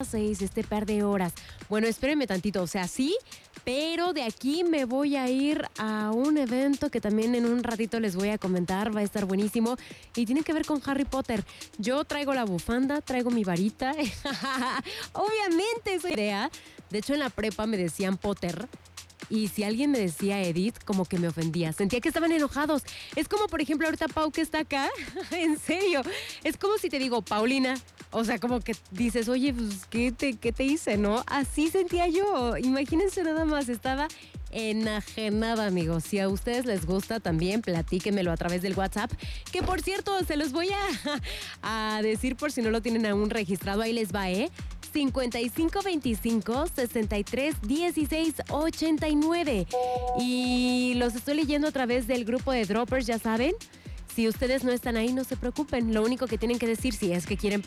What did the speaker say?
6, este par de horas. Bueno, espérenme tantito, o sea, sí, pero de aquí me voy a ir a un evento que también en un ratito les voy a comentar, va a estar buenísimo y tiene que ver con Harry Potter. Yo traigo la bufanda, traigo mi varita, obviamente es idea. De hecho, en la prepa me decían Potter. Y si alguien me decía Edith, como que me ofendía. Sentía que estaban enojados. Es como, por ejemplo, ahorita Pau que está acá. En serio. Es como si te digo, Paulina. O sea, como que dices, oye, pues, ¿qué te hice, no? Así sentía yo. Imagínense nada más. Estaba enajenada, amigos. Si a ustedes les gusta también, platíquenmelo a través del WhatsApp. Que, por cierto, se los voy a decir por si no lo tienen aún registrado. Ahí les va, 5525 63 16 89. Y los estoy leyendo a través del grupo de Droppers, ya saben. Si ustedes no están ahí, no se preocupen. Lo único que tienen que decir si es que quieren